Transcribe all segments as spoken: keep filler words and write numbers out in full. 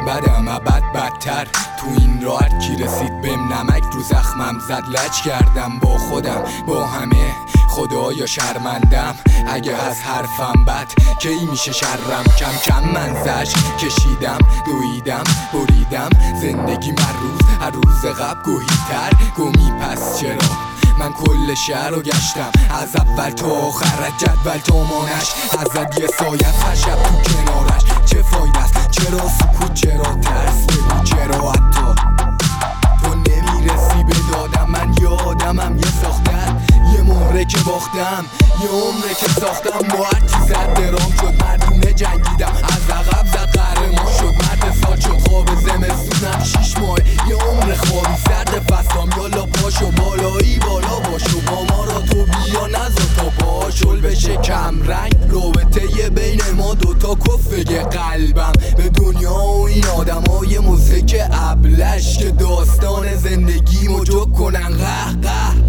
بدم ابد بدتر تو این راه هر کی رسید بهم نمک رو زخمم زد لج کردم با خودم با همه خدایا شرمندم اگه از حرفم بد کی میشه شرم کم کم من زش کشیدم دویدم بریدم زندگی من روز هر روز قبل گوهیتر گمی پس چرا من کل شهر رو گشتم از اول تا آخر جدول تا مانش ازت یه سایه هر شب تو کنارش چه فایده است چرا سکوت چرا ترس بگو چرا حتی تو نمیرسی به دادم من یادمم یه ساختن یه مهره که باختم یه عمره که ساختم با هر کی زد درام شد مردونه جنگیدم از عقب زد قهرمان شد مرد سال شد خواب زمستونم شیش ماه یه عمر خوابی سرد فستام یالا پاشو بالایی بالا باشو با ما را تو بیا نزا تا باشل بشه کم رنگ رابطه بین ما دوتا کفه قلبم به دنیا و این آدم های موسیک ابلش که داستان زندگی مجو کنن قه قه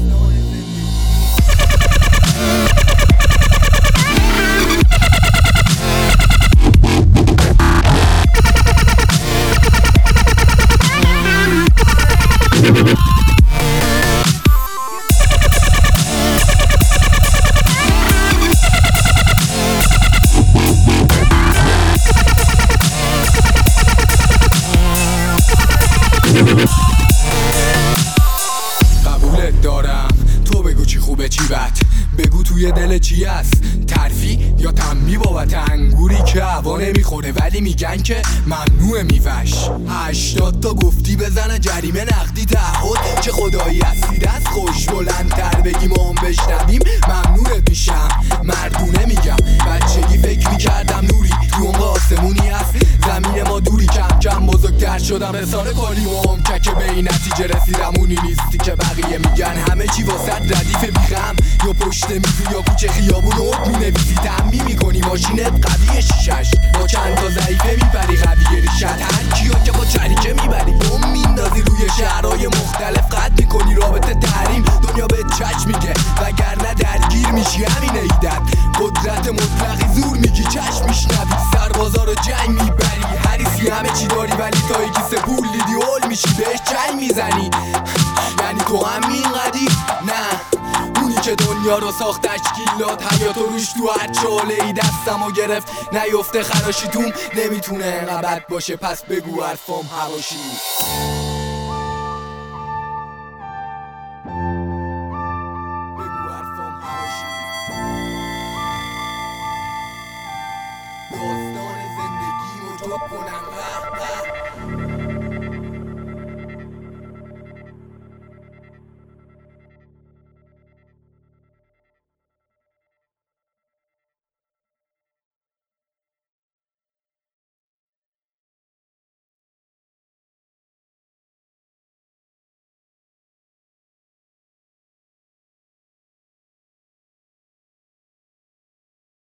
قبولت دارم تو بگو چی خوبه چی بد بگو توی دل چی هست ترفی یا تنبی بابت انگوری که هوا نمیخوره ولی میگن که ممنوع میوش هشتاد تا گفتی بزنه جریمه نقدی تعهد چه خدایی هستی دست خوش بلندتر بگیم و هم بشنویم ممنونت میشم مردونه میگم بچگی فکر میکردم نوری تو اون آسمونی هست زمین ما دوری کم کم بزرگتر شدم رسانه کنیم و هم که به این نتیجه رسیدم اونی نیستی که بقیه میگن همه چی واسه ردیف بیخم یا پشت میزی یا کوچه خیابون اوت مینویسی تنبیه میکنی ماشینت قویه شیشش با چند تا ضعیفه میبری قویه ریشت هر کیو که با چریکه میبری بوم میندازی روی شهرهای مختلف قد میکنی رابطه تحریم دنیا به چچ میگه وگرنه درگیر میشی همینه ایدت قدرت مطلقی زور میگی چشم میشنوی سربازا رو جنگ میبری هریسی همه چی داری ولی تا یکی سه پول دیدی هول میشی بهش جنگ میزنی یعنی تو همین قدی نه اونی که دنیا رو ساخت تشکیلات حیات و روش تو هر چاله ای دستم و گرفت نیفته خراشی توم نمیتونه انقدر بد باشه پس بگو حرفام حواشی بگو حرفام حواشی داستان زندگی مجاب کنم